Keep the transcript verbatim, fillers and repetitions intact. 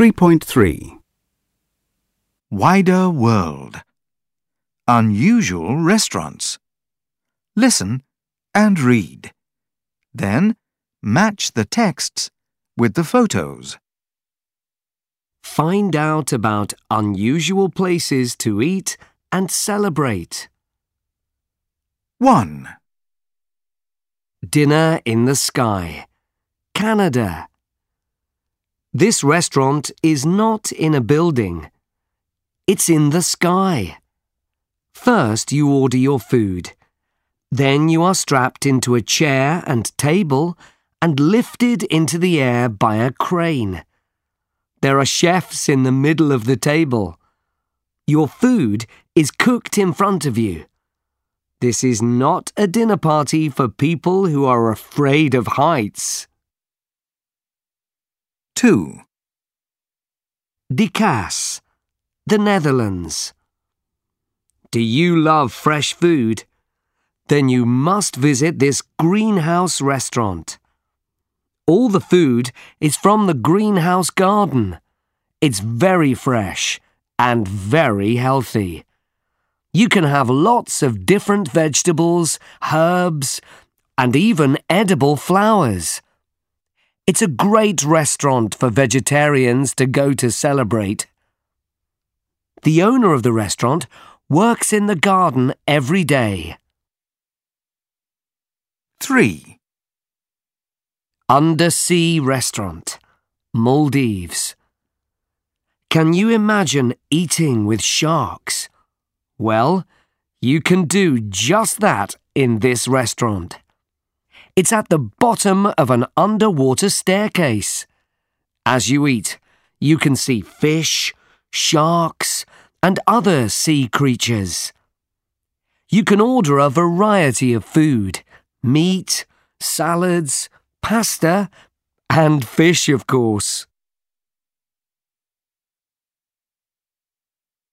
three point three. Wider world. Unusual restaurants. Listen and read. Then match the texts with the photos. Find out about unusual places to eat and celebrate. one. Dinner in the Sky, Canada. This restaurant is not in a building. It's in the sky. First, you order your food. Then you are strapped into a chair and table and lifted into the air by a crane. There are chefs in the middle of the table. Your food is cooked in front of you. This is not a dinner party for people who are afraid of heights. two. Dikas, the Netherlands. Do you love fresh food? Then you must visit this greenhouse restaurant. All the food is from the greenhouse garden. It's very fresh and very healthy. You can have lots of different vegetables, herbs, and even edible flowers. It's a great restaurant for vegetarians to go to celebrate. The owner of the restaurant works in the garden every day. three. Undersea Restaurant, Maldives. Can you imagine eating with sharks? Well, you can do just that in this restaurant. It's at the bottom of an underwater staircase. As you eat, you can see fish, sharks, and other sea creatures. You can order a variety of food, meat, salads, pasta, and fish, of course.